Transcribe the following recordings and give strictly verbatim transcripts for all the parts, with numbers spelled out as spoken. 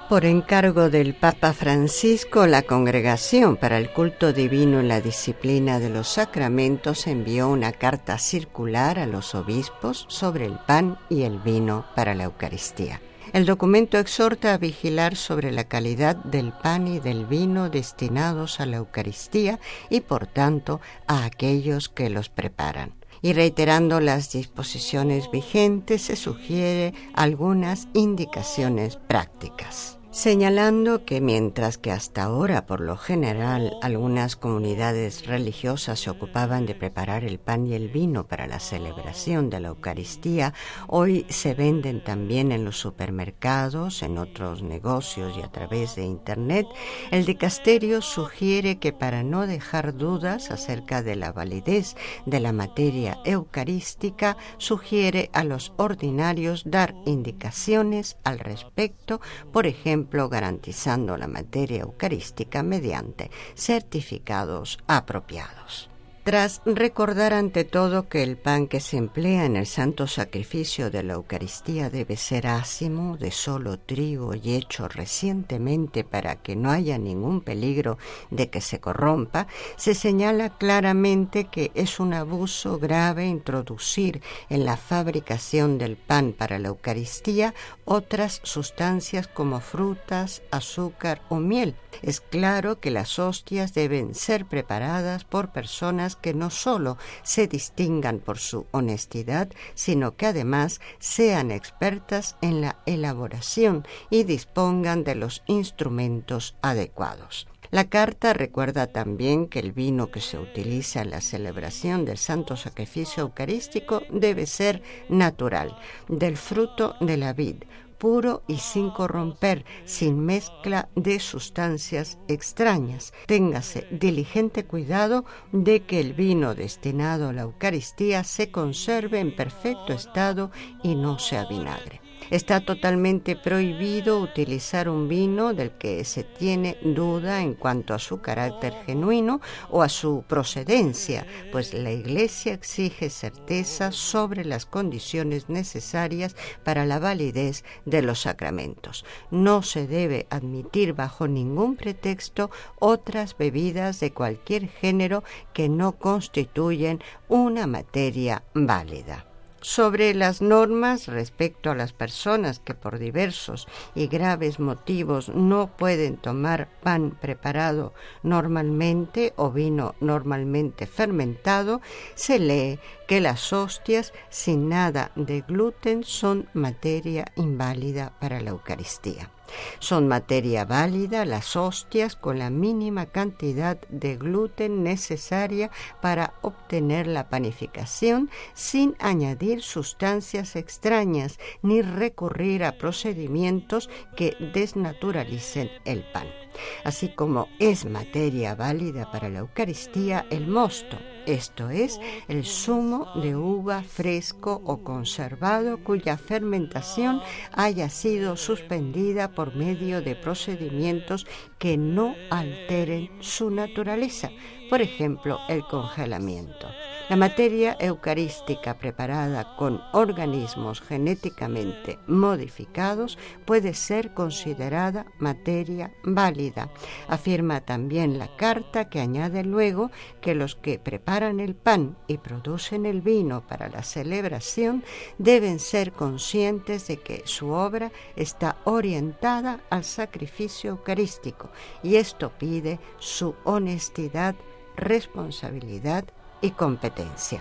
Por encargo del Papa Francisco, la Congregación para el Culto Divino y la Disciplina de los Sacramentos envió una carta circular a los obispos sobre el pan y el vino para la Eucaristía. El documento exhorta a vigilar sobre la calidad del pan y del vino destinados a la Eucaristía y, por tanto, a aquellos que los preparan. Y reiterando las disposiciones vigentes, se sugiere algunas indicaciones prácticas, señalando que mientras que hasta ahora, por lo general, algunas comunidades religiosas se ocupaban de preparar el pan y el vino para la celebración de la Eucaristía, hoy se venden también en los supermercados, en otros negocios y a través de Internet. El dicasterio sugiere que para no dejar dudas acerca de la validez de la materia eucarística, sugiere a los ordinarios dar indicaciones al respecto, por ejemplo, garantizando la materia eucarística mediante certificados apropiados. Tras recordar ante todo que el pan que se emplea en el santo sacrificio de la Eucaristía debe ser ácimo, de solo trigo y hecho recientemente para que no haya ningún peligro de que se corrompa, se señala claramente que es un abuso grave introducir en la fabricación del pan para la Eucaristía otras sustancias como frutas, azúcar o miel. Es claro que las hostias deben ser preparadas por personas que no solo se distingan por su honestidad, sino que además sean expertas en la elaboración y dispongan de los instrumentos adecuados. La carta recuerda también que el vino que se utiliza en la celebración del Santo Sacrificio Eucarístico debe ser natural, del fruto de la vid, puro y sin corromper, sin mezcla de sustancias extrañas. Téngase diligente cuidado de que el vino destinado a la Eucaristía se conserve en perfecto estado y no se avinagre. Está totalmente prohibido utilizar un vino del que se tiene duda en cuanto a su carácter genuino o a su procedencia, pues la Iglesia exige certeza sobre las condiciones necesarias para la validez de los sacramentos. No se debe admitir bajo ningún pretexto otras bebidas de cualquier género que no constituyen una materia válida. Sobre las normas respecto a las personas que por diversos y graves motivos no pueden tomar pan preparado normalmente o vino normalmente fermentado, se lee que las hostias sin nada de gluten son materia inválida para la Eucaristía. Son materia válida las hostias con la mínima cantidad de gluten necesaria para obtener la panificación, sin añadir sustancias extrañas ni recurrir a procedimientos que desnaturalicen el pan. Así como es materia válida para la Eucaristía el mosto, esto es, el zumo de uva fresco o conservado cuya fermentación haya sido suspendida por medio de procedimientos que no alteren su naturaleza, por ejemplo, el congelamiento. La materia eucarística preparada con organismos genéticamente modificados puede ser considerada materia válida. Afirma también la carta, que añade luego que los que preparan el pan y producen el vino para la celebración deben ser conscientes de que su obra está orientada al sacrificio eucarístico, y esto pide su honestidad, responsabilidad y competencia.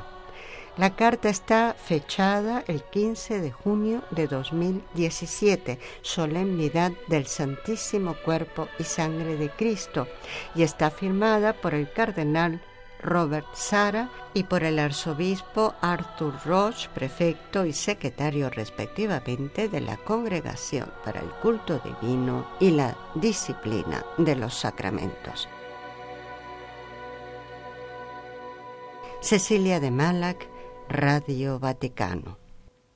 La carta está fechada el quince de junio de dos mil diecisiete, solemnidad del Santísimo Cuerpo y Sangre de Cristo, y está firmada por el cardenal Robert Sarah y por el arzobispo Arthur Roche, prefecto y secretario respectivamente de la Congregación para el Culto Divino y la Disciplina de los Sacramentos. Cecilia de Malac, Radio Vaticano.